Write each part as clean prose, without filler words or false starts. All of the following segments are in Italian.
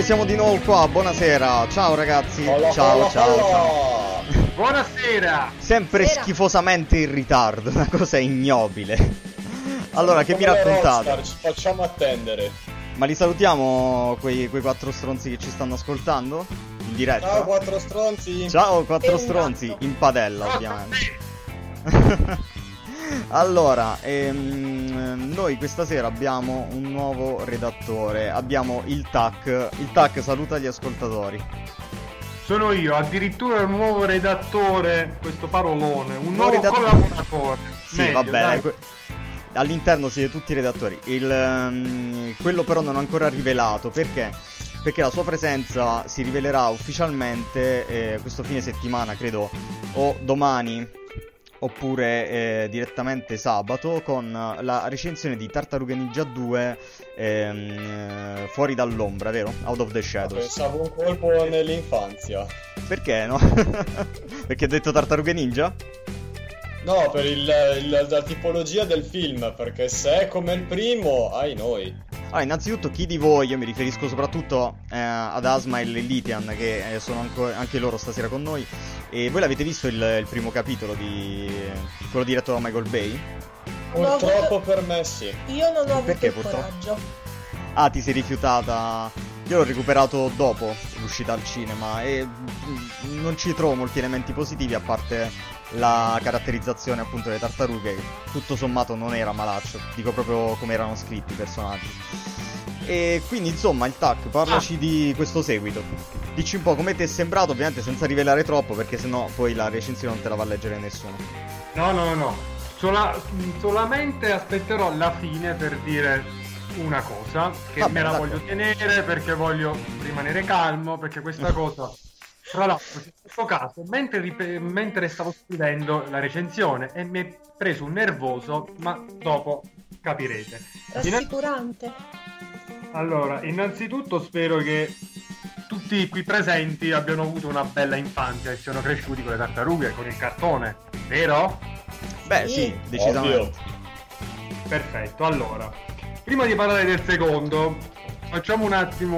siamo di nuovo qua, buonasera, ciao ragazzi, Hola, ciao, hola, ciao, hola. ciao. Buonasera! Sempre Buonasera. schifosamente in ritardo, una cosa ignobile. Allora, che mi Come le raccontate? Rockstar, ci facciamo attendere. Ma li salutiamo quei quattro stronzi che ci stanno ascoltando? In diretta? Ciao quattro stronzi. Ciao, quattro E un stronzi, gatto. in padella ovviamente. Allora, noi questa sera abbiamo un nuovo redattore, abbiamo il TAC. Il TAC saluta gli ascoltatori. Sono io, addirittura un nuovo redattore, questo parolone, un nuovo redattore. collaboratore. Sì, Meglio, va bene. dai. All'interno siete tutti i redattori. Quello però non ho ancora rivelato. Perché? Perché la sua presenza si rivelerà ufficialmente questo fine settimana, credo, o domani, oppure direttamente sabato, con la recensione di Tartarughe Ninja 2 fuori dall'ombra, vero? Out of the Shadows. Pensavo un colpo nell'infanzia. Perché no? Perché ho detto Tartarughe Ninja? No, per la tipologia del film, perché se è come il primo, ai noi. Allora, innanzitutto chi di voi, io mi riferisco soprattutto ad Asmail e Litian, che sono anche loro stasera con noi, e voi l'avete visto il primo capitolo di quello diretto da Michael Bay? Non ho Purtroppo avuto- per me sì. Io non ho avuto Perché il purtroppo? coraggio. Ah, ti sei rifiutata? Io l'ho recuperato dopo l'uscita al cinema e non ci trovo molti elementi positivi, a parte la caratterizzazione appunto delle tartarughe, che tutto sommato non era malaccio, dico proprio come erano scritti i personaggi. E quindi insomma il TAC, parlaci di questo seguito. Dici un po' come ti è sembrato, ovviamente senza rivelare troppo, perché sennò poi la recensione non te la va a leggere nessuno. No. Solamente aspetterò la fine per dire una cosa, che Vabbè, me la d'accordo. voglio tenere perché voglio rimanere calmo, perché questa cosa, tra l'altro, in questo caso, mentre stavo scrivendo la recensione e mi è preso un nervoso, ma dopo capirete. Rassicurante. Allora, innanzitutto spero che tutti qui presenti abbiano avuto una bella infanzia e siano cresciuti con le tartarughe, con il cartone, vero? Beh sì, Sì. decisamente. Ovvio. Perfetto, allora, prima di parlare del secondo, facciamo un attimo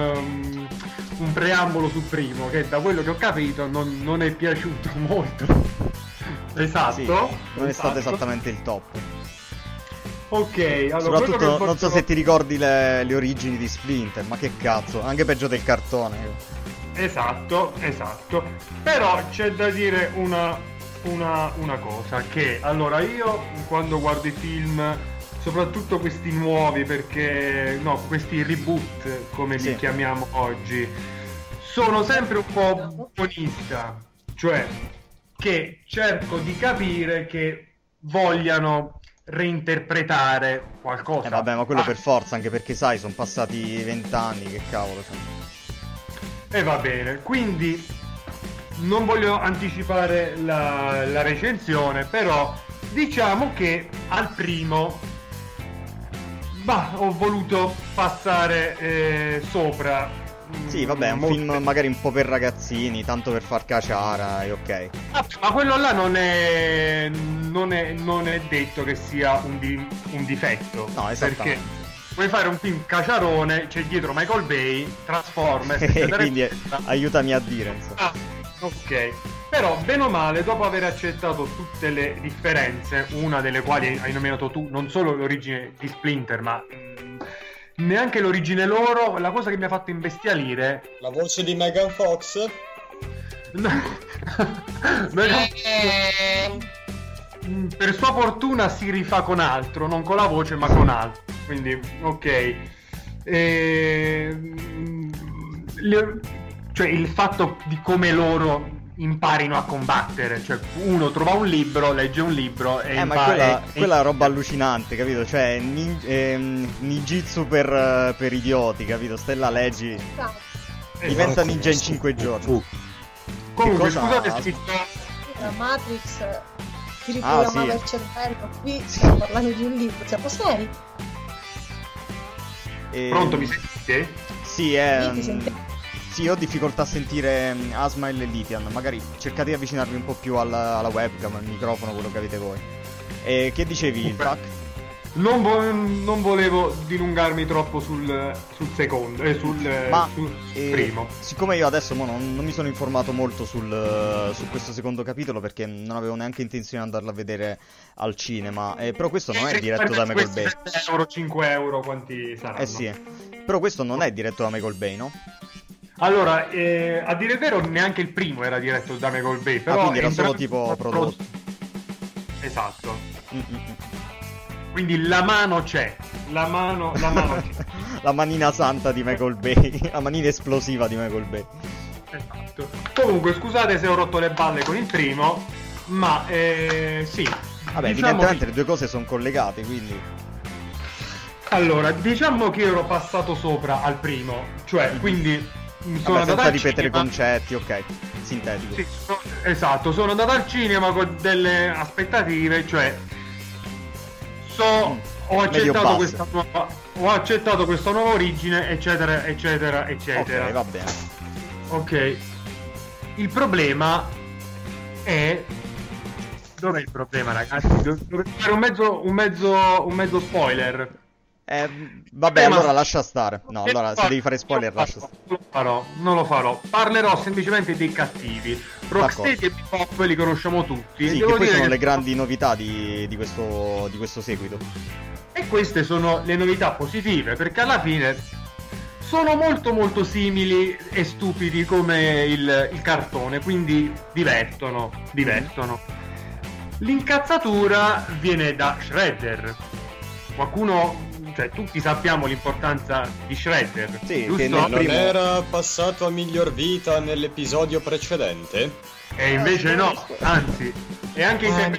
un preambolo sul primo, che da quello che ho capito non è piaciuto molto. Esatto. Sì, non è stato esatto. esattamente il top. Ok, allora Soprattutto quello che non so se ti ricordi le origini di Splinter, ma che cazzo, anche peggio del cartone. Esatto. Però c'è da dire una cosa, che allora io quando guardo i film, soprattutto questi nuovi, perché no, questi reboot come Sì. li chiamiamo oggi, sono sempre un po' buonista, cioè che cerco di capire che vogliano reinterpretare qualcosa. Vabbè, ma quello Ah, per forza, anche perché sai, sono passati 20 anni, che cavolo. E va bene, quindi non voglio anticipare la recensione, però diciamo che al primo ho voluto passare sopra. Sì, vabbè, è un molte- film magari un po' per ragazzini, tanto per far caciara, e ok. Ma quello là non è detto che sia un difetto. No, Perché esattamente. puoi fare un film caciarone, c'è dietro Michael Bay, Transformers, eccetera, Quindi eccetera. aiutami a dire, insomma. Ah, ok. Però, bene o male, dopo aver accettato tutte le differenze, una delle quali hai nominato tu, non solo l'origine di Splinter, ma neanche l'origine loro, la cosa che mi ha fatto imbestialire... La voce di Megan Fox? Per sua fortuna si rifà con altro, non con la voce ma con altro, quindi ok. Cioè il fatto di come loro imparino a combattere, cioè uno trova un libro, legge un libro e Ma impara quella è roba allucinante, capito? Cioè, ninjitsu per idioti, capito? Stella leggi, diventa ninja in 5 giorni. Comunque Che cosa- scusate se mi sto... La Matrix ti Ah, riprogrammava sì. il cervello. Qui stiamo parlando di un libro. Siamo seri? Pronto, mi sentite? Sì, Sì, ti senti- sì, ho difficoltà a sentire Asmail e Litian. Magari cercate di avvicinarvi un po' più alla webcam, al microfono, quello che avete voi. E che dicevi, il TAC? Non volevo dilungarmi troppo sul secondo sul primo. Siccome io adesso non mi sono informato molto su questo secondo capitolo, perché non avevo neanche intenzione di andarlo a vedere al cinema, però questo non è diretto da Michael Bay. 7 euro, 5 euro, quanti saranno? Sì, però questo non è diretto da Michael Bay, no? Allora, a dire il vero, neanche il primo era diretto da Michael Bay, però quindi era solo tipo prodotto. Esatto. Quindi la mano c'è. La mano c'è. La manina santa di Michael Bay, la manina esplosiva di Michael Bay. Esatto. Comunque, scusate se ho rotto le balle con il primo, ma sì. Vabbè, evidentemente le due cose sono collegate, quindi. Allora, diciamo che io ero passato sopra al primo, cioè, quindi sono andato senza al ripetere cinema. Concetti, ok, sintetico. Sì, esatto, sono andato al cinema con delle aspettative, cioè ho accettato questa nuova origine, eccetera, eccetera, eccetera. Ok, va bene. Ok. Il problema è... Dov'è il problema, ragazzi? Devo fare un mezzo spoiler. Vabbè, allora lascia stare. No, allora se devi fare spoiler lascia stare. Non lo farò. Parlerò semplicemente dei cattivi. Rocksteady e Bebop li conosciamo tutti. Sì, che poi sono le grandi novità di questo seguito. E queste sono le novità positive, perché alla fine sono molto molto simili e stupidi come il cartone, quindi divertono. L'incazzatura viene da Shredder. Cioè tutti sappiamo l'importanza di Shredder, sì, giusto? che Non era passato a miglior vita nell'episodio precedente? E invece no, anzi, è anche in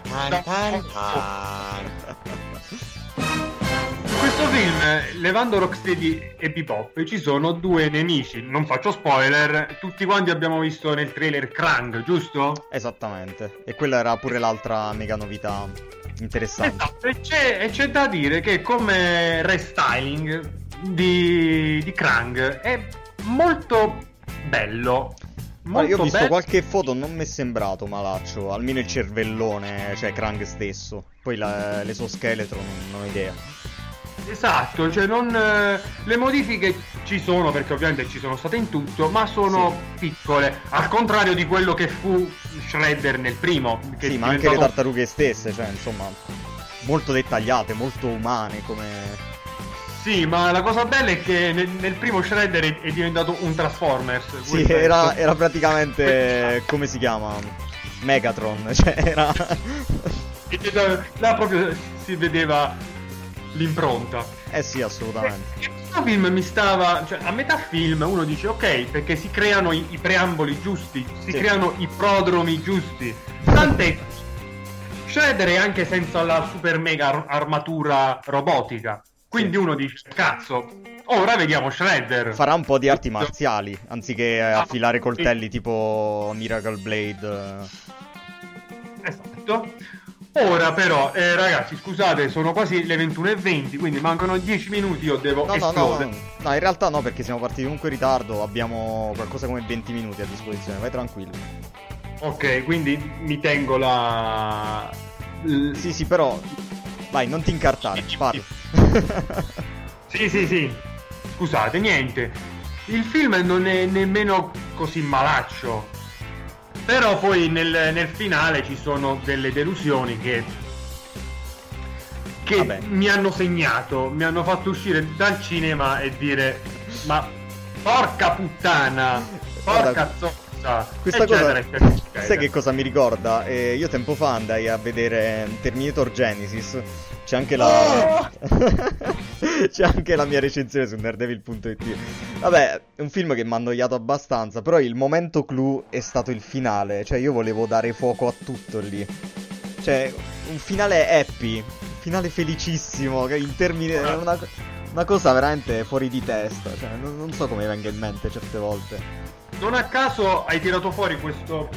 questo film, levando Rocksteady e Bebop, ci sono due nemici, non faccio spoiler, tutti quanti abbiamo visto nel trailer Krang, giusto? Esattamente, e quella era pure l'altra mega novità interessante. Esatto, e c'è da dire che come restyling di Krang è molto bello. Molto Io ho visto bello. qualche foto, non mi è sembrato malaccio, almeno il cervellone, cioè Krang stesso. Poi l'esoscheletro non ho idea. Esatto, cioè le modifiche ci sono, perché ovviamente ci sono state in tutto, ma sono piccole, al contrario di quello che fu Shredder nel primo. Che sì, ma anche le tartarughe stesse, cioè insomma, molto dettagliate, molto umane come... Sì, ma la cosa bella è che nel primo Shredder è diventato un Transformers. Sì, era praticamente, come si chiama? Megatron, cioè era... Là proprio si vedeva l'impronta. Sì, assolutamente. Questo film mi stava... Cioè, a metà film uno dice ok, perché si creano i preamboli giusti, si creano i prodromi giusti. Tant'è Shredder è anche senza la super mega armatura robotica. Quindi uno dice, cazzo, ora vediamo Shredder. Farà un po' di arti marziali, anziché affilare coltelli tipo Miracle Blade. Esatto. Ora però, ragazzi, scusate, sono quasi le 21:20, quindi mancano 10 minuti, io devo esplodere. No, in realtà no, perché siamo partiti comunque in ritardo, abbiamo qualcosa come 20 minuti a disposizione, vai tranquillo. Ok, quindi mi tengo la... Sì, però... Vai, non ti incartare, parla. Sì. Scusate, niente. Il film non è nemmeno così malaccio. Però poi nel finale ci sono delle delusioni che mi hanno segnato, mi hanno fatto uscire dal cinema e dire ma porca puttana, porca zozza. Questa cosa, sai che cosa mi ricorda? Io tempo fa andai a vedere Terminator Genesis. C'è anche la c'è anche la mia recensione su nerdevil.it. Vabbè, è un film che mi ha annoiato abbastanza, però il momento clou è stato il finale. Cioè io volevo dare fuoco a tutto lì. Cioè un finale happy, un finale felicissimo, che in termini è una cosa veramente fuori di testa. Cioè non so come venga in mente certe volte. Non a caso hai tirato fuori questo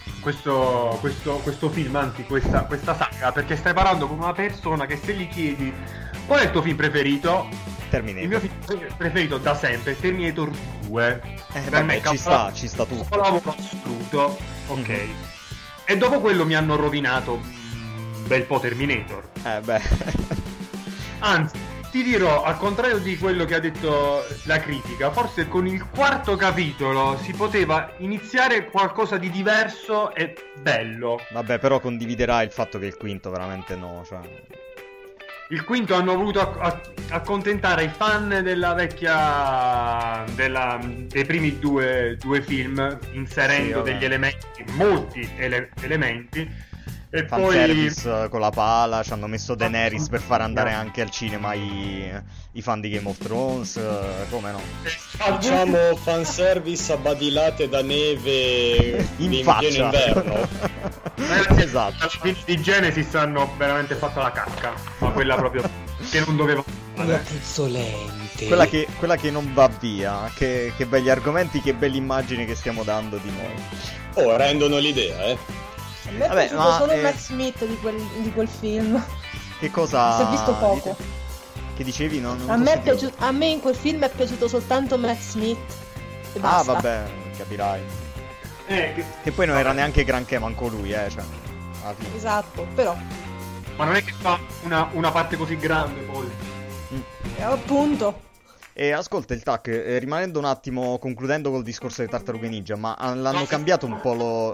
film, anzi questa saga, perché stai parlando con una persona che se gli chiedi qual è il tuo film preferito, Terminator. Il mio film preferito da sempre è Terminator 2. Per me ci sta tutto. Lavoro assoluto. Ok. E dopo quello mi hanno rovinato un bel po' Terminator. Anzi, ti dirò, al contrario di quello che ha detto la critica, forse con il quarto capitolo si poteva iniziare qualcosa di diverso e bello. Vabbè, però condividerai il fatto che il quinto veramente no, cioè... Il quinto hanno voluto accontentare i fan della vecchia dei primi due film, inserendo Sì, degli elementi, molti elementi, e poi Fanservice con la pala, ci hanno messo Daenerys per far andare anche al cinema i fan di Game of Thrones, come no? Diciamo fanservice a badilate da neve In pieno faccia! inverno. Esatto. alla fine di Genesis hanno veramente fatto la cacca, ma quella proprio che non doveva fare. puzzolente. Quella che non va via, che belli argomenti, che belle immagini che stiamo dando di noi. Oh, rendono l'idea, A me è Vabbè, piaciuto ma, solo Matt Smith di quel film. Che cosa... Si è visto poco. Che dicevi? Non A t'ho me, sentito. a me in quel film è piaciuto soltanto Matt Smith. E Ah, basta. vabbè, capirai. Che- Che poi non era neanche granché manco lui, cioè. Alla fine. Esatto, però. Ma non è che fa una parte così grande poi. Appunto. E ascolta il TAC, rimanendo un attimo, concludendo col discorso delle tartarughe ninja, ma l'hanno cambiato un po'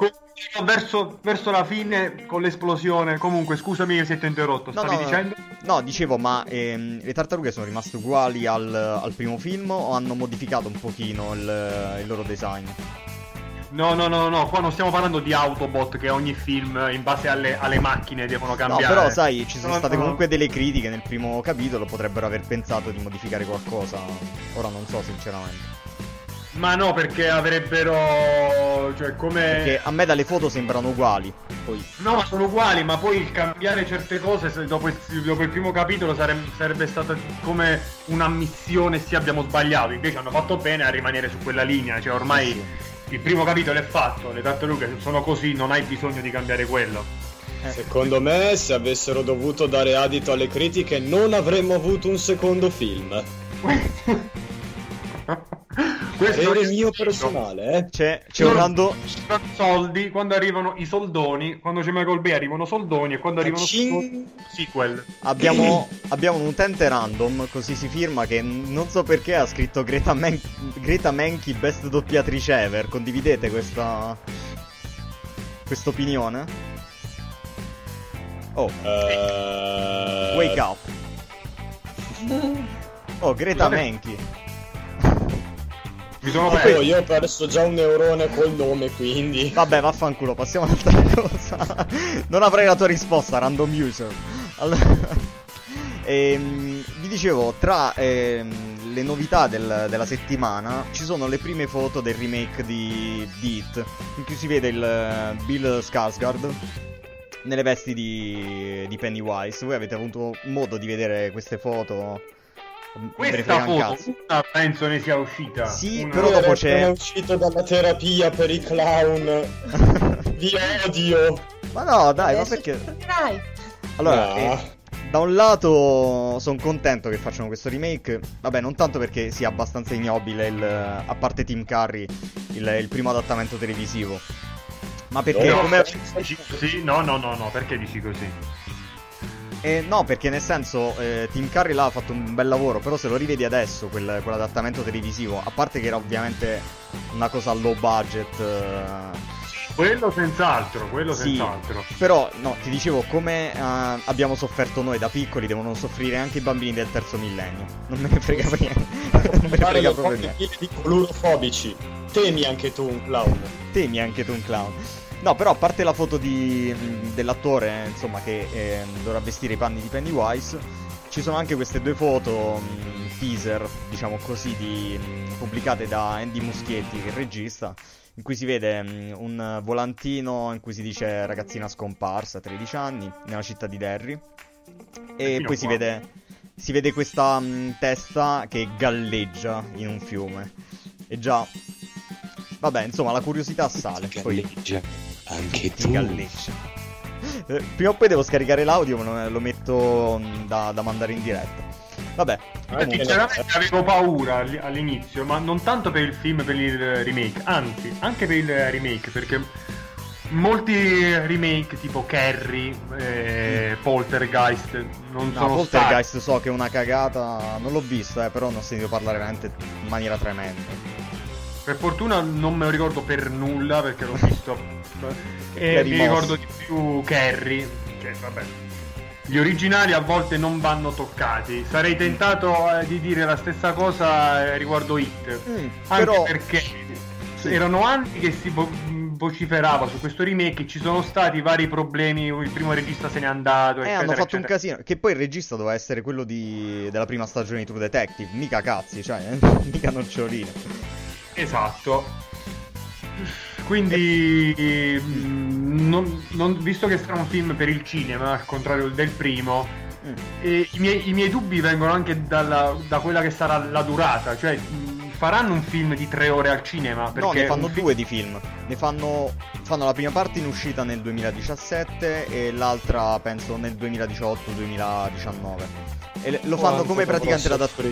Verso la fine con l'esplosione. Comunque, scusami che si è interrotto. Stavi dicendo? No, dicevo, ma le tartarughe sono rimaste uguali al primo film o hanno modificato un pochino il loro design? No, qua non stiamo parlando di Autobot che ogni film in base alle macchine devono No, cambiare. però sai, ci sono No, state no. comunque delle critiche nel primo capitolo, potrebbero aver pensato di modificare qualcosa. Ora non so sinceramente. Ma no, perché avrebbero... Cioè, come... Perché a me dalle foto sembrano uguali. Poi No, ma sono uguali, ma poi il cambiare certe cose dopo il primo capitolo sarebbe stata come un'ammissione se abbiamo sbagliato. Invece hanno fatto bene a rimanere su quella linea. Cioè, ormai sì. il primo capitolo è fatto, le tartarughe sono così, non hai bisogno di cambiare quello. Secondo me, se avessero dovuto dare adito alle critiche, non avremmo avuto un secondo film. Questo Per è il mio personale, c'è Sono- Orlando. soldi, quando arrivano i soldoni, quando c'è Michael Bay arrivano soldoni e quando arrivano Cin- sequel. Abbiamo un utente random, così si firma, che non so perché ha scritto Greta Menchi best doppiatrice ever. Condividete questa opinione? Oh, wake up. Oh, Greta Scusate. Menchi. Mi sono Oh, perso. io ho perso già un neurone col nome, quindi. Vabbè, vaffanculo, passiamo a un'altra cosa. Non avrei la tua risposta, random user. Allora, vi dicevo, tra le novità della settimana ci sono le prime foto del remake di It, in cui si vede il Bill Skarsgård nelle vesti di Pennywise. Voi avete avuto modo di vedere queste foto? Me ne Questa frega un foto cazzo. una penso ne sia uscita. Sì, Una- però dopo Io c'è- sono uscito dalla terapia per i clown. Vi odio. Ma no, dai, ma Adesso perché? ci tornerai. Allora, No. da un lato sono contento che facciano questo remake, vabbè, non tanto perché sia abbastanza ignobile, a parte Tim Curry, il primo adattamento televisivo, ma perché No. come... Dici così? No, perché dici così? no, perché nel senso Tim Curry là ha fatto un bel lavoro, però se lo rivedi adesso, quell'adattamento televisivo, a parte che era ovviamente una cosa low budget... Quello senz'altro, Sì, senz'altro. però no, ti dicevo, come abbiamo sofferto noi da piccoli, devono soffrire anche i bambini del terzo millennio. Non me ne frega niente. Non me ne Fare frega le proprio cose niente. piene di clorofobici. Temi anche tu un clown. Temi anche tu un clown. No, però a parte la foto dell'attore, insomma, che dovrà vestire i panni di Pennywise, ci sono anche queste due foto teaser, diciamo così, pubblicate da Andy Muschietti, che è il regista, in cui si vede un volantino in cui si dice ragazzina scomparsa, 13 anni, nella città di Derry. E Fino poi qua. si vede questa testa che galleggia in un fiume. E già... Vabbè, insomma, la curiosità sale. Poi Galleggia. Anche ti tu. galleggia. Prima o poi devo scaricare l'audio, ma lo metto da mandare in diretta. Vabbè, Anche Sinceramente avevo paura all'inizio, ma non tanto per il film, per il remake, anzi, anche per il remake, perché molti remake tipo Carrie, Poltergeist non No, sono Poltergeist so che è una cagata, non l'ho visto, però ne ho sentito parlare veramente in maniera tremenda. Per fortuna non me lo ricordo per nulla perché l'ho visto e Eri mi mosso. ricordo di più Carrie, che vabbè. Gli originali a volte non vanno toccati. Sarei tentato di dire la stessa cosa riguardo It, anche però perché sì. erano anni che si vociferava su questo remake, ci sono stati vari problemi, il primo regista se n'è andato, eccetera, hanno fatto un eccetera. casino. Che poi il regista doveva essere quello della prima stagione di True Detective. Mica cazzi, cioè, mica noccioline. Esatto. Quindi visto che sarà un film per il cinema, al contrario del primo, i miei dubbi vengono anche da quella che sarà la durata. Cioè, faranno un film di 3 ore al cinema? Perché No, ne fanno un film- due di film. Ne fanno la prima parte in uscita nel 2017 e l'altra penso nel 2018-2019. E lo fanno come praticamente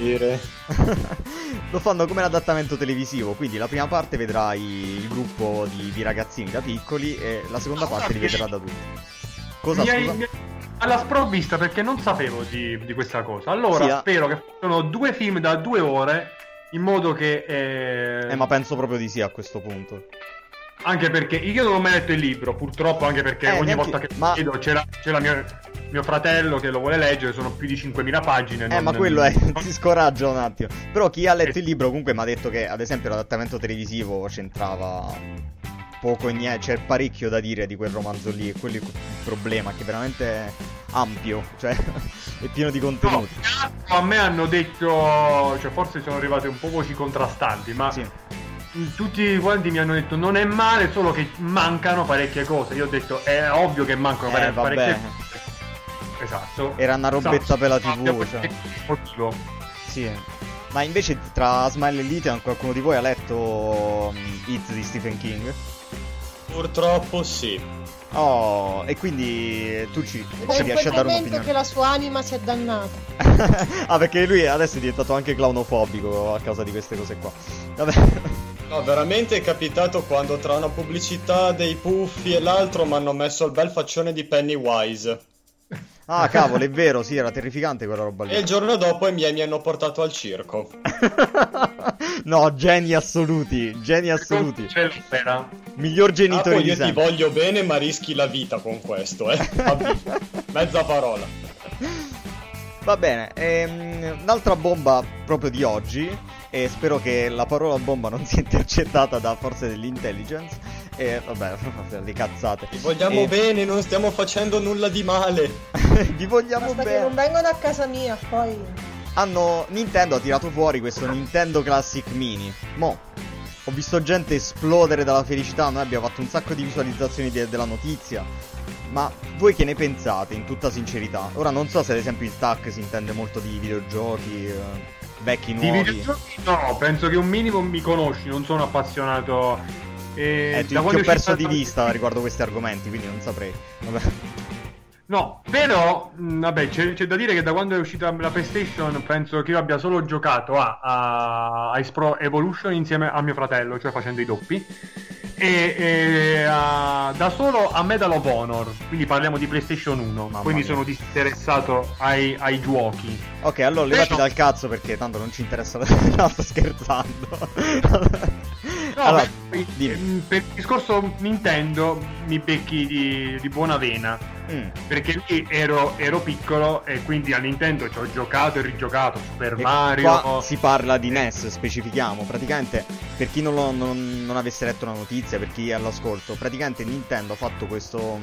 lo fanno come l'adattamento televisivo. Quindi la prima parte vedrai il gruppo di ragazzini da piccoli e la seconda parte li vedrà da adulti. Cosa, scusa? alla sprovvista, perché non sapevo di questa cosa. Allora Sì, spero che facciano 2 film da 2 ore, in modo che ma penso proprio di sì a questo punto. anche perché io non ho mai letto il libro, purtroppo, anche perché ogni neanche- volta che ma- vedo c'era mio fratello che lo vuole leggere, sono più di 5.000 pagine. Ma quello ti scoraggia un attimo. Però chi ha letto il libro comunque mi ha detto che, ad esempio, l'adattamento televisivo c'entrava poco e niente. C'è parecchio da dire di quel romanzo lì. E quello è il problema, che è veramente ampio. Cioè, è pieno di contenuti. No, a me hanno detto, cioè forse sono arrivate un po' voci contrastanti, ma Sì. tutti quanti mi hanno detto non è male, solo che mancano parecchie cose. Io ho detto è ovvio che mancano parecchie vabbè. cose. Esatto. Era una robetta per la TV, Abbiamo cioè. motivo. Sì. Ma invece tra Smile e Lithium qualcuno di voi ha letto It di Stephen King? Purtroppo sì. Oh, e quindi tu ci Dai riesci a dare momento un'opinione? che la sua anima si è dannata. Ah, perché lui adesso è diventato anche clownofobico a causa di queste cose qua. Vabbè. No, veramente è capitato quando tra una pubblicità dei Puffi e l'altro mi hanno messo il bel faccione di Pennywise. Ah, cavolo, è vero, sì, era terrificante quella roba lì. E il giorno dopo i miei mi hanno portato al circo. No, geni assoluti, geni assoluti. C'è l'opera. Miglior genitore Poi di io ti sempre. voglio bene ma rischi la vita con questo, Vabbè, mezza parola. Va bene, un'altra bomba proprio di oggi, e spero che la parola bomba non sia intercettata da forze dell'intelligence. E vabbè, le cazzate. Ti vogliamo bene, non stiamo facendo nulla di male. Vi vogliamo Basta che non bene. vengono a casa mia, poi... Nintendo ha tirato fuori questo Nintendo Classic Mini. Mo' ho visto gente esplodere dalla felicità. Noi abbiamo fatto un sacco di visualizzazioni della notizia. Ma voi che ne pensate, in tutta sincerità? Ora non so se ad esempio il TAC si intende molto di videogiochi vecchi, Di nuovi. videogiochi no, penso che un minimo mi conosci, non sono appassionato. Ti ho perso di vista riguardo questi argomenti, quindi non saprei. Vabbè. No, però, vabbè, c'è da dire che da quando è uscita la PlayStation penso che io abbia solo giocato a Ice Pro Evolution insieme a mio fratello, cioè facendo i doppi, e da solo a Medal of Honor, quindi parliamo di PlayStation 1, Mamma quindi mia. sono disinteressato ai giochi. Ok, allora levati no. dal cazzo perché tanto non ci interessa. No, sto scherzando. No, Allora, per il discorso Nintendo mi becchi di buona vena. Perché lì ero piccolo e quindi a Nintendo ci ho giocato e rigiocato Super E Mario. qua si parla di NES, specifichiamo. Praticamente, per chi non avesse letto la notizia, per chi è all'ascolto, praticamente Nintendo ha fatto questo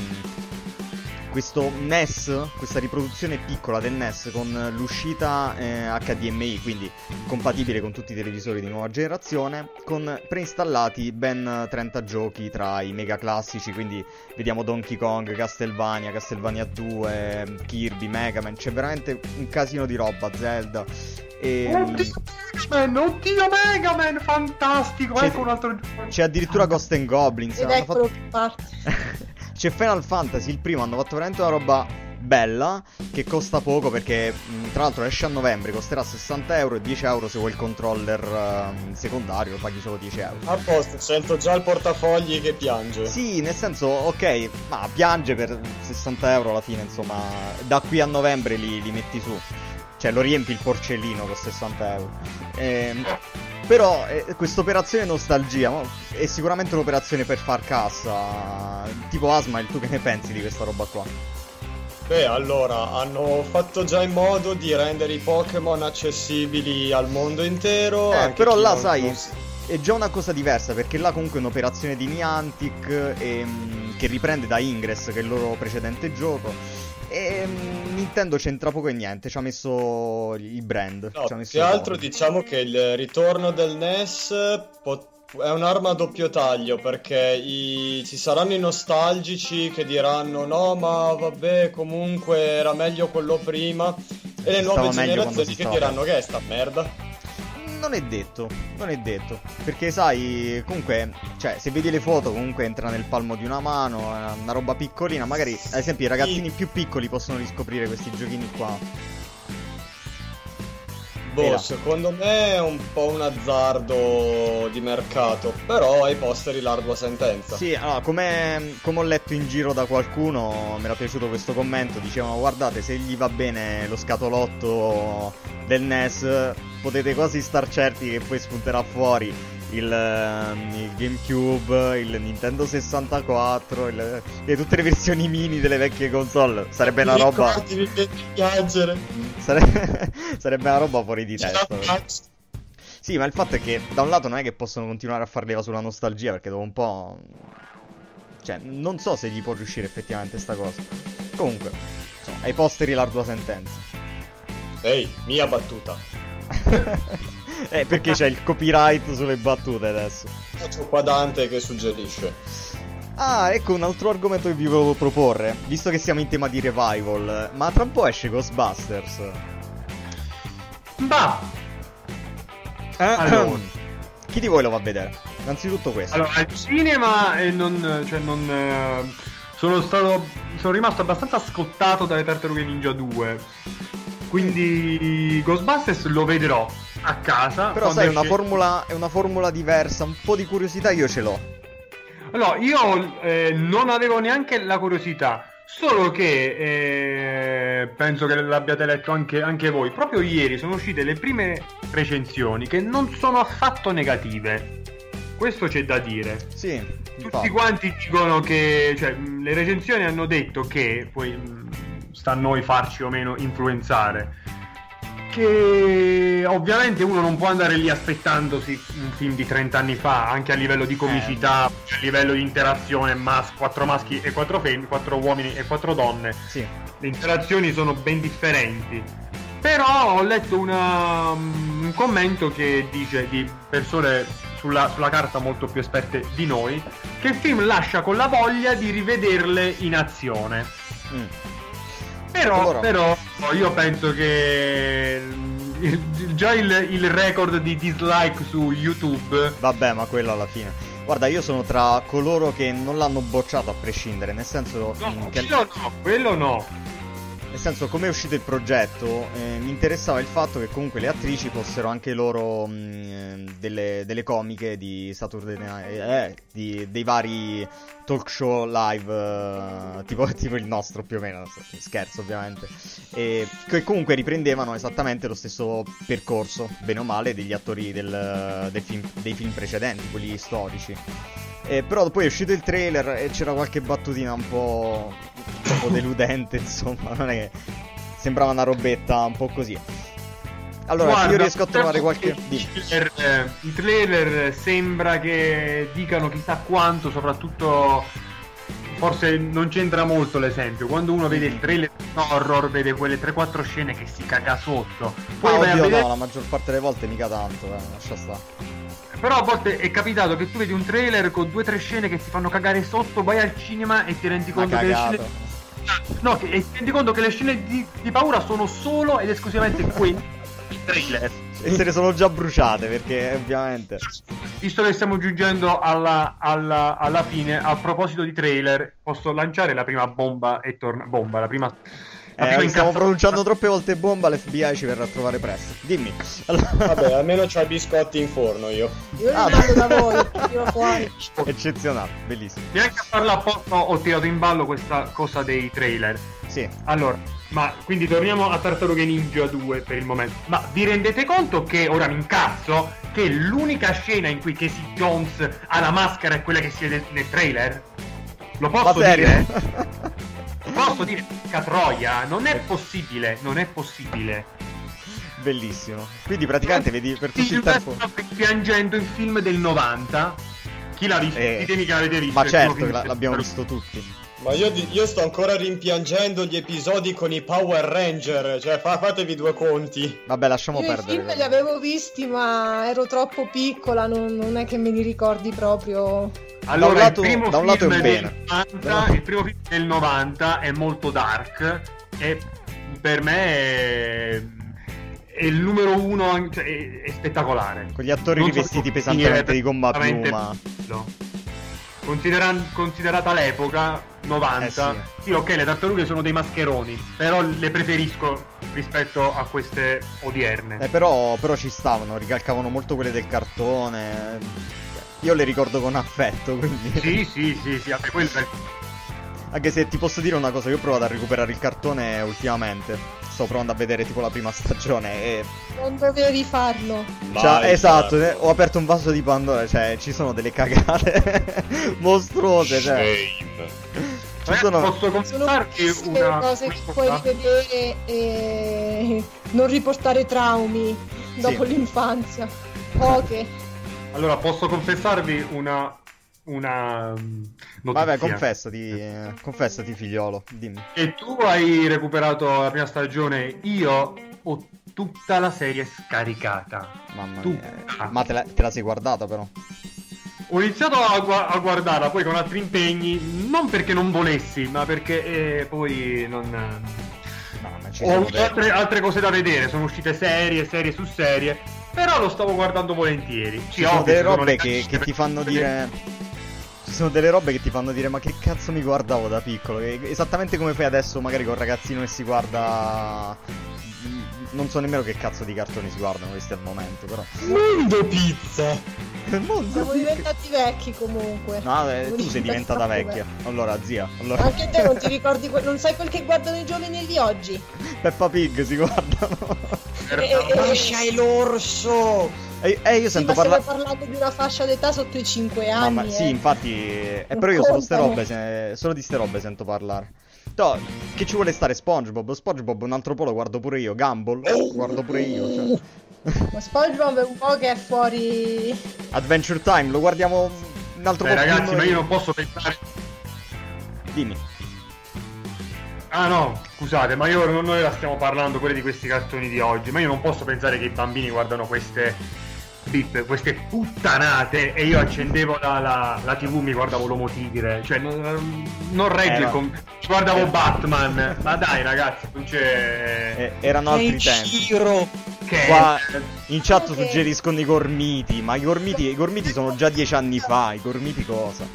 NES, questa riproduzione piccola del NES con l'uscita HDMI, quindi compatibile con tutti i televisori di nuova generazione, con preinstallati ben 30 giochi tra i mega classici, quindi vediamo Donkey Kong, Castlevania 2, Kirby, Mega Man, c'è veramente un casino di roba, Zelda. Oddio Mega Man, fantastico! C'è- Ecco un altro gioco. C'è addirittura Ghost and Goblins. Ed hanno eccolo fatto- che parte. C'è Final Fantasy, il primo, hanno fatto veramente una roba bella, che costa poco perché tra l'altro esce a novembre, costerà 60 euro e 10 euro se vuoi il controller secondario, paghi solo 10 euro. A posto, sento già il portafogli che piange. Sì, nel senso, ok, ma piange per 60 euro alla fine, insomma, da qui a novembre li metti su. Cioè lo riempi il porcellino con 60 euro. Però questa operazione nostalgia è sicuramente un'operazione per far cassa. Tipo Asmail, tu che ne pensi di questa roba qua? Beh, allora, hanno fatto già in modo di rendere i Pokémon accessibili al mondo intero. Però chi là, non- sai, non è già una cosa diversa, perché là comunque è un'operazione di Niantic che riprende da Ingress, che è il loro precedente gioco. E Nintendo c'entra poco e niente, ci ha messo il brand. No, ci ha messo più i altro soldi. diciamo che il ritorno del NES è un'arma a doppio taglio, perché ci saranno i nostalgici che diranno no, ma vabbè, comunque era meglio quello prima, e le nuove Stava meglio quando generazioni si che stava diranno che è sta merda. Non è detto, perché sai, comunque, cioè, se vedi le foto comunque entra nel palmo di una mano, è una roba piccolina, magari, ad esempio, i ragazzini più piccoli possono riscoprire questi giochini qua. Boh, Era. secondo me è un po' un azzardo di mercato, però ai posteri l'ardua sentenza. Sì, allora, come ho letto in giro da qualcuno, mi era piaciuto questo commento, dicevano, guardate, se gli va bene lo scatolotto del NES, potete quasi star certi che poi spunterà fuori il GameCube, il Nintendo 64, e tutte le versioni mini delle vecchie console. Sarebbe una roba... Ricordi, mi fai piangere. Sarebbe una roba fuori di testa. Sì, ma il fatto è che da un lato non è che possono continuare a far leva sulla nostalgia, perché dopo un po'... Cioè, non so se gli può riuscire effettivamente sta cosa. Comunque, insomma, ai posteri l'ardua sentenza. Ehi, mia battuta. Perché c'è il copyright sulle battute adesso. Faccio qua Dante che suggerisce. Ah, ecco un altro argomento che vi volevo proporre, visto che siamo in tema di revival. Ma tra un po' esce Ghostbusters. Bah, allora. Chi di voi lo va a vedere? Innanzitutto questo. allora al cinema sono rimasto abbastanza scottato dalle Tartarughe Ninja 2. Quindi Ghostbusters lo vedrò a casa. Però quando sai, esce- è una formula diversa, un po' di curiosità io ce l'ho. No, io non avevo neanche la curiosità, solo che penso che l'abbiate letto anche voi. Proprio ieri sono uscite le prime recensioni che non sono affatto negative. Questo c'è da dire. Sì, Tutti infatti. quanti dicono che, cioè, le recensioni hanno detto che, poi sta a noi farci o meno influenzare, che ovviamente uno non può andare lì aspettandosi un film di 30 anni fa, anche a livello di comicità, a livello di interazione, 4 maschi e 4 femmine, 4 uomini e 4 donne. Sì. Le interazioni sono ben differenti. Però ho letto un commento che dice, di persone sulla carta molto più esperte di noi, che il film lascia con la voglia di rivederle in azione. Allora. Però io penso che già il record di dislike su YouTube... Vabbè, ma quello alla fine. Guarda, io sono tra coloro che non l'hanno bocciato a prescindere, nel senso... No, che- quello no. Nel senso, come è uscito il progetto, mi interessava il fatto che comunque le attrici fossero anche loro delle comiche di Saturday Night, dei vari talk show live, tipo il nostro più o meno, scherzo ovviamente, e che comunque riprendevano esattamente lo stesso percorso, bene o male, degli attori dei film precedenti, quelli storici. Però poi è uscito il trailer e c'era qualche battutina un po' deludente, insomma, non è che sembrava una robetta un po' così. Allora, se io Guarda, riesco a trovare qualche... il trailer sembra che dicano chissà quanto, soprattutto forse non c'entra molto l'esempio. Quando uno vede il trailer horror, vede quelle 3-4 scene che si caga sotto. Poi vai a oddio, vedere... no, la maggior parte delle volte mica tanto, lascia stare. Però a volte è capitato che tu vedi un trailer con 2-3 scene che ti fanno cagare sotto, vai al cinema e ti rendi Ma conto che le cagato. scene... No, e ti rendi conto che le scene di paura sono solo ed esclusivamente quelle del trailer. E se ne sono già bruciate, perché ovviamente... Visto che stiamo giungendo alla fine, a proposito di trailer, posso lanciare la prima bomba la prima Stiamo pronunciando troppe volte bomba, l'FBI ci verrà a trovare presto. Dimmi. Allora... Vabbè, almeno c'ho i biscotti in forno io. Io li mando da voi, tiro fuori. Eccezionale, bellissimo. Neanche a farla apposta ho tirato in ballo questa cosa dei trailer. Sì. Allora, ma quindi torniamo a Tartarughe Ninja 2 per il momento. Ma vi rendete conto che ora mi incazzo che l'unica scena in cui Casey Jones ha la maschera è quella che si vede nel trailer? Lo posso dire? Posso dire, porca troia, non è possibile, non è possibile. Bellissimo. Quindi praticamente vedi per tutto il tempo... piangendo il film del 90. Chi l'ha visto? Ditemi che l'avete visto. Ma certo che l'abbiamo visto tutti. Ma io sto ancora rimpiangendo gli episodi con i Power Ranger, cioè fatevi due conti. Vabbè, lasciamo Io perdere. i film li avevo visti, ma ero troppo piccola, non è che me li ricordi proprio. Allora, da un lato è un bene. Il primo film del 90 è molto dark e per me è il numero uno, cioè, è spettacolare. Con gli attori Non so rivestiti se pesantemente di gomma a veramente piuma. bello. Considerata l'epoca 90, sì, ok, le tartarughe sono dei mascheroni, però le preferisco rispetto a queste odierne. Però ci stavano, ricalcavano molto quelle del cartone. Io le ricordo con affetto, quindi... Sì, anche quello è... Anche se ti posso dire una cosa, io ho provato a recuperare il cartone ultimamente. Sto provando a vedere tipo la prima stagione e... Non dovevi farlo. Cioè, esatto, ho aperto un vaso di Pandora, cioè ci sono delle cagate mostruose, cioè... Ci sono... Posso Sono confessarvi pochissime una cose che puoi rivedere e non riportare traumi dopo l'infanzia. Poche. Allora, posso confessarvi una notizia. Vabbè, confessati figliolo, dimmi. E tu hai recuperato la prima stagione, io ho tutta la serie scaricata. Mamma Tutta. mia. Ma te la sei guardata però? Ho iniziato a guardarla poi con altri impegni, non perché non volessi, ma perché poi non... Ho avuto altre cose da vedere, sono uscite serie su serie, però lo stavo guardando volentieri. Ci sono delle robe che ti fanno dire... Ci sono delle robe che ti fanno dire ma che cazzo mi guardavo da piccolo, esattamente come fai adesso magari con il ragazzino che si guarda... Non so nemmeno che cazzo di cartoni si guardano questi al momento, però... Mondo Pizza! Siamo diventati vecchi comunque. No, tu sei diventata vecchia. Allora, zia, allora... Anche te non ti ricordi, non sai quel che guardano i giovani di oggi? Peppa Pig si guardano. Lascia l'orso! Io sento parlare... Stiamo parlando di una fascia d'età sotto i 5 anni. Ma sì, infatti... però io solo ste robe, solo di ste robe sento parlare. No, che ci vuole stare SpongeBob? SpongeBob un altro po' lo guardo pure io. Gumball guardo pure io, cioè. Ma SpongeBob è un po' che è fuori... Adventure Time, lo guardiamo un altro po' ragazzi, più... ma io non posso pensare... Dimmi. Ah no, scusate, ma noi la stiamo parlando quelli di questi cartoni di oggi, ma io non posso pensare che i bambini guardano queste puttanate e io accendevo la TV, mi guardavo l'Uomo Tigre, cioè non regge guardavo Batman, ma dai ragazzi, non c'è... erano altri tempi. Che qua in chat suggeriscono i Gormiti, ma i Gormiti sono già 10 anni fa, i Gormiti cosa?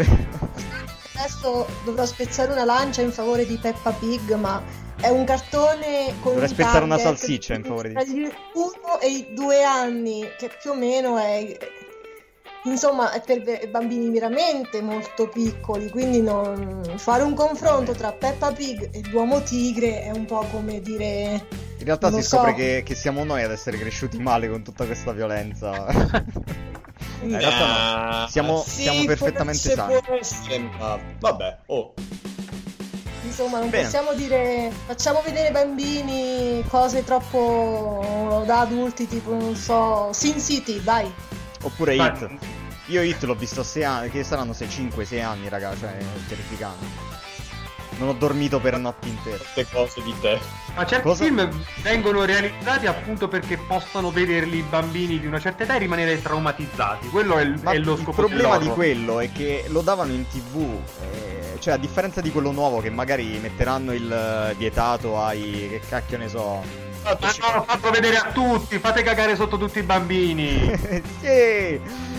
Adesso dovrò spezzare una lancia in favore di Peppa Pig, ma è un cartone con dovrei un spezzare una target salsiccia in favore di... tra gli 1 e i 2 anni, che più o meno è... Insomma, è per bambini veramente molto piccoli, quindi fare un confronto tra Peppa Pig e l'Uomo Tigre è un po' come dire... In realtà si scopre che siamo noi ad essere cresciuti male con tutta questa violenza. In realtà no, siamo perfettamente sani. Ma vabbè, Insomma, non possiamo dire... Facciamo vedere ai bambini cose troppo da adulti, tipo, non so... Sin City, dai! Oppure Hit. Io Hit l'ho visto a 6 anni, che saranno 5-6 anni, raga, cioè è terrificante. Non ho dormito per notti intere. Queste cose di te. Ma certi film vengono realizzati appunto perché possano vederli i bambini di una certa età e rimanere traumatizzati. Quello è lo scopo. Il problema di quello è che lo davano in TV, cioè a differenza di quello nuovo che magari metteranno il vietato ai... che cacchio ne so... Ma no, fatelo vedere a tutti, fate cagare sotto tutti i bambini. Sì.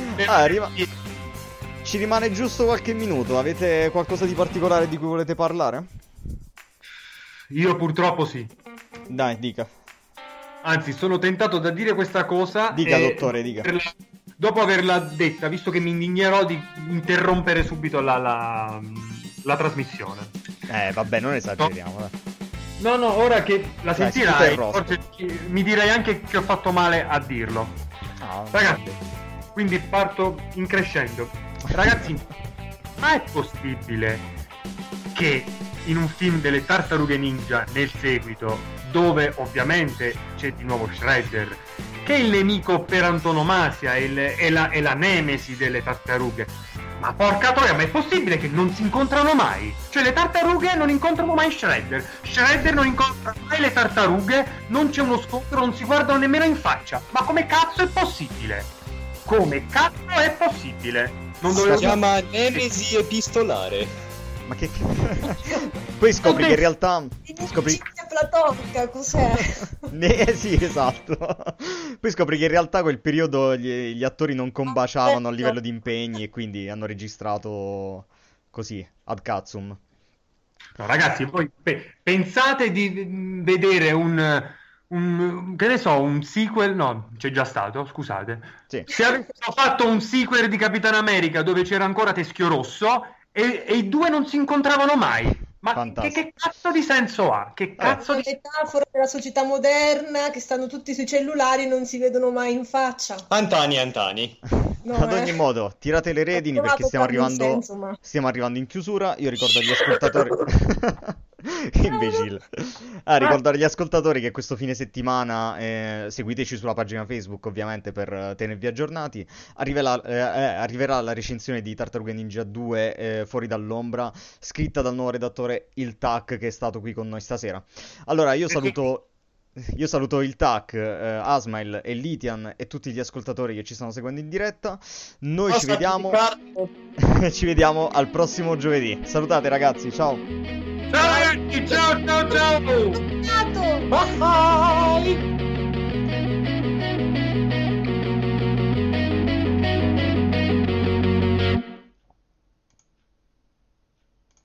Ci rimane giusto qualche minuto. Avete qualcosa di particolare di cui volete parlare? Io purtroppo sì. Dai, dica. Anzi, sono tentato da dire questa cosa. Dica, dottore, dica. Dopo averla detta, visto che mi indignerò di interrompere subito la trasmissione. Vabbè, non esageriamo. No, ora che la Dai, sentirai, scusa il forse mi direi anche che ho fatto male a dirlo. Ragazzi, quindi parto in crescendo. Ragazzi, ma è possibile che in un film delle Tartarughe Ninja, nel seguito, dove ovviamente c'è di nuovo Shredder, che è il nemico per antonomasia, è la nemesi delle tartarughe, ma porca troia, ma è possibile che non si incontrano mai? Cioè le tartarughe non incontrano mai Shredder non incontra mai le tartarughe, non c'è uno scontro, non si guardano nemmeno in faccia. Ma come cazzo è possibile? Come cazzo è possibile? Non Si dovevo... chiama nemesi epistolare. Ma che... Poi scopri che in realtà... Inimicizia platonica, cos'è? Sì, esatto. Poi scopri che in realtà quel periodo gli attori non combaciavano a livello di impegni e quindi hanno registrato così, ad cazzum. No, ragazzi, voi pensate di vedere che ne so, un sequel? No, c'è già stato, scusate. Sì. Se avessero fatto un sequel di Capitan America dove c'era ancora Teschio Rosso e i due non si incontravano mai. Ma che cazzo di senso ha? Che cazzo di metafora della società moderna, che stanno tutti sui cellulari e non si vedono mai in faccia. Antani. No, Ad ogni modo, tirate le redini perché stiamo arrivando in chiusura. Io ricordo agli ascoltatori... Imbecille. Ricordo agli ascoltatori che questo fine settimana seguiteci sulla pagina Facebook ovviamente per tenervi aggiornati. Arriverà la recensione di Tartarughe Ninja 2 Fuori dall'ombra, scritta dal nuovo redattore Il Tac, che è stato qui con noi stasera. Allora io saluto il Tac, Asmail e Litian e tutti gli ascoltatori che ci stanno seguendo in diretta. Noi ci vediamo ci vediamo al prossimo giovedì. Salutate ragazzi, ciao. Ciao ragazzi, ciao! Ciao!